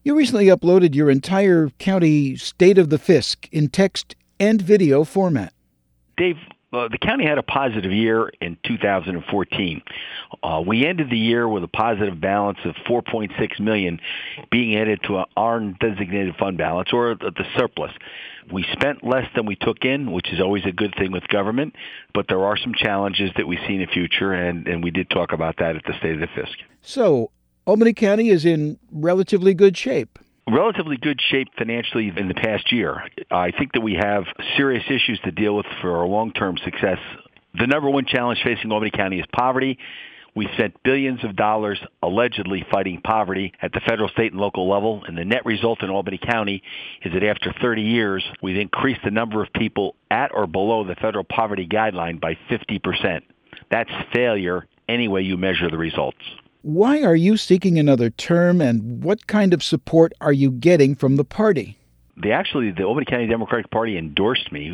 You recently uploaded your entire county State of the Fisc in text and video format. Dave, the county had a positive year in 2014. We ended the year with a positive balance of $4.6 million being added to our undesignated fund balance, or the surplus. We spent less than we took in, which is always a good thing with government, but there are some challenges that we see in the future, and we did talk about that at the State of the Fisc. So, Albany County is in relatively good shape. Relatively good shape financially in the past year. I think that we have serious issues to deal with for our long-term success. The number one challenge facing Albany County is poverty. We spent billions of dollars allegedly fighting poverty at the federal, state, and local level, and the net result in Albany County is that after 30 years, we've increased the number of people at or below the federal poverty guideline by 50%. That's failure any way you measure the results. Why are you seeking another term, and what kind of support are you getting from the party? The Albany County Democratic Party endorsed me,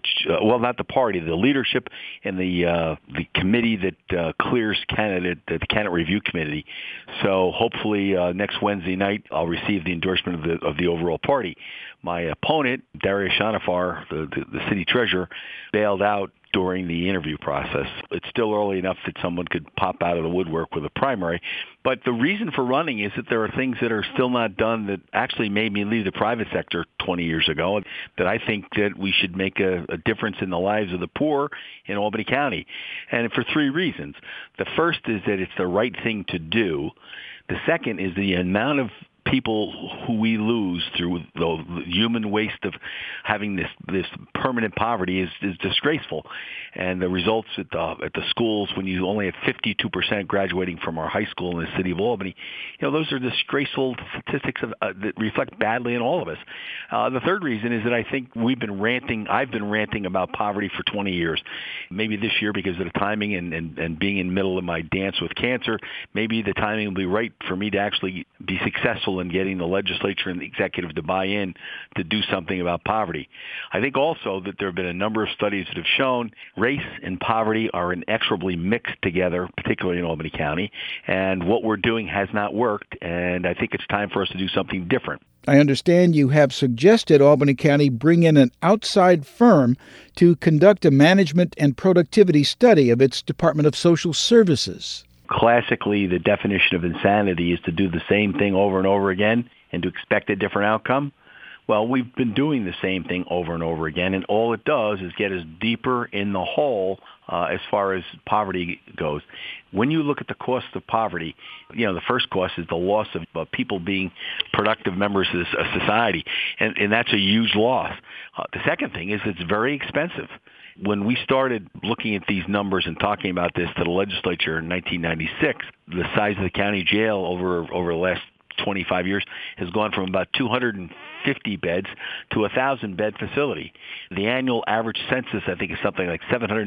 not the party, the leadership and the committee that clears candidate, the candidate review committee. So hopefully next Wednesday night I'll receive the endorsement of the overall party. My opponent, Darius Shanafar, the city treasurer, bailed out during the interview process. It's still early enough that someone could pop out of the woodwork with a primary. But the reason for running is that there are things that are still not done that actually made me leave the private sector 20 years ago, that I think that we should make a difference in the lives of the poor in Albany County. And for three reasons. The first is that it's the right thing to do. The second is the amount of people who we lose through the human waste of having this permanent poverty is disgraceful. And the results at the schools, when you only have 52% graduating from our high school in the city of Albany, those are disgraceful statistics that reflect badly on all of us. The third reason is that I think I've been ranting about poverty for 20 years. Maybe this year, because of the timing and being in the middle of my dance with cancer, maybe the timing will be right for me to actually be successful in getting the legislature and the executive to buy in to do something about poverty. I think also that there have been a number of studies that have shown race and poverty are inexorably mixed together, particularly in Albany County, and what we're doing has not worked, and I think it's time for us to do something different. I understand you have suggested Albany County bring in an outside firm to conduct a management and productivity study of its Department of Social Services. Classically, the definition of insanity is to do the same thing over and over again and to expect a different outcome. Well, we've been doing the same thing over and over again, and all it does is get us deeper in the hole as far as poverty goes. When you look at the cost of poverty, the first cost is the loss of people being productive members of society, and that's a huge loss. The second thing is it's very expensive. When we started looking at these numbers and talking about this to the legislature in 1996, the size of the county jail over the last 25 years has gone from about 250 beds to a 1,000-bed facility. The annual average census, I think, is something like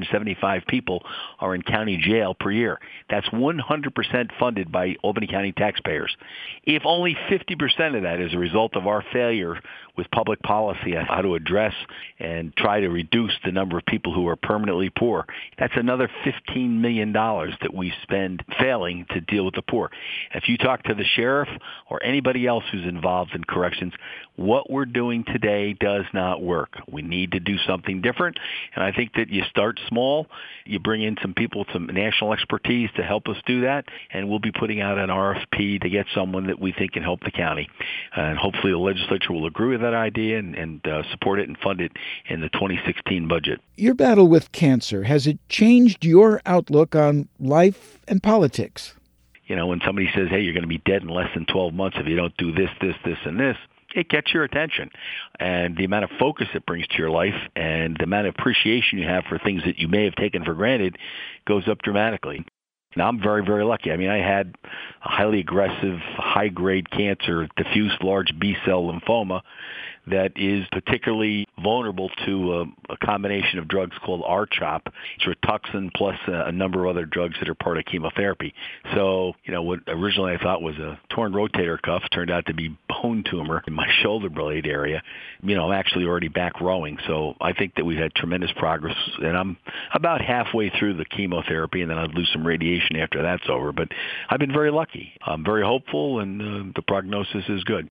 775 people are in county jail per year. That's 100% funded by Albany County taxpayers. If only 50% of that is a result of our failure with public policy on how to address and try to reduce the number of people who are permanently poor, that's another $15 million that we spend failing to deal with the poor. If you talk to the sheriff or anybody else who's involved in corrections, what we're doing today does not work. We need to do something different, and I think that you start small, you bring in some people, some national expertise to help us do that, and we'll be putting out an RFP to get someone that we think can help the county. And hopefully the legislature will agree with that idea and support it and fund it in the 2016 budget. Your battle with cancer, has it changed your outlook on life and politics? When somebody says, hey, you're going to be dead in less than 12 months if you don't do this, and this, it gets your attention. And the amount of focus it brings to your life and the amount of appreciation you have for things that you may have taken for granted goes up dramatically. Now, I'm very, very lucky. I had a highly aggressive, high-grade cancer, diffuse large B-cell lymphoma, that is particularly vulnerable to a combination of drugs called R-CHOP, Rituxan, plus a number of other drugs that are part of chemotherapy. So, what originally I thought was a torn rotator cuff turned out to be bone tumor in my shoulder blade area. I'm actually already back rowing, so I think that we've had tremendous progress, and I'm about halfway through the chemotherapy, and then I'll do some radiation after that's over. But I've been very lucky. I'm very hopeful, and the prognosis is good.